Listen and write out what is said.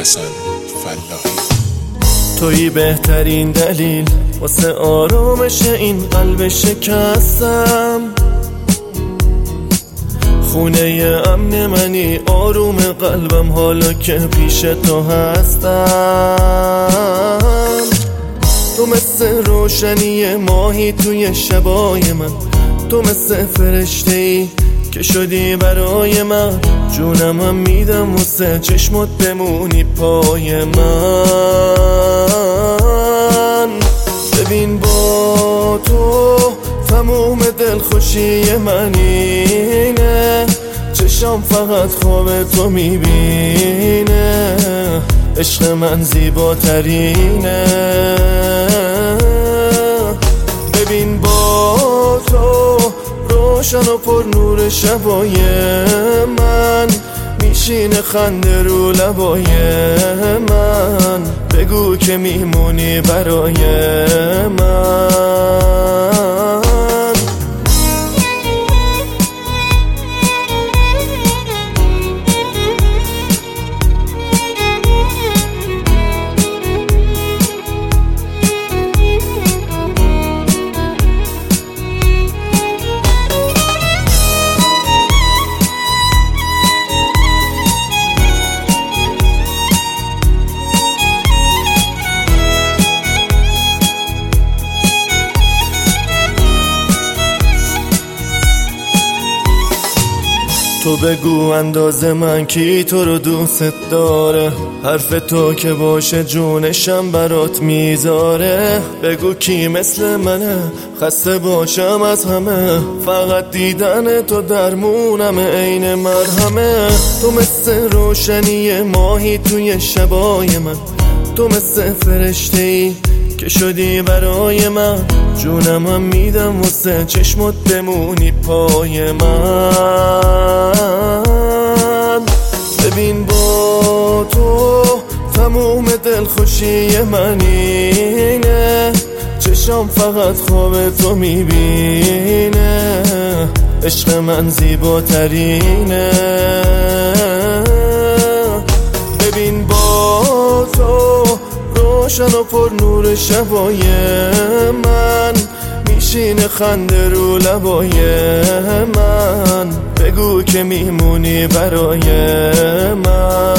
حسن فلاحی. تویی بهترین دلیل واسه آرامش این قلب شکستم، خونه امن منی، آروم قلبم حالا که پیش تو هستم. تو مثل روشنی ماهی توی شبای من، تو مثل فرشته‌ای که شدی برای من، جونمم میدم واسه چشمت بمونی پای من. ببین با تو تموم دلخوشی من اینه، چشم فقط خواب تو میبینه، عشق من زیباترینه. ببین با تو روشن و پر نور شبای من، میشینه خنده رو لبای من، بگو که میمونی برای من. تو بگو اندازه من کی تو رو دوست داره، حرف تو که باشه جونشم برات میذاره. بگو کی مثل منه خسته باشم از همه، فقط دیدن تو درمونم عین مرهمه. تو مثل روشنی ماهی توی شبای من، تو مثل فرشته‌ای که شدی برای من، جونمم میدم واسه چشمت بمونی پای من. ببین با تو تموم دلخوشی من اینه، چشم فقط خواب تو میبینه، عشق من زیباترینه. ببین با تو روشن و پر نور شبای من، میشینه خنده رو لبای من، بگو که میمونی برای من.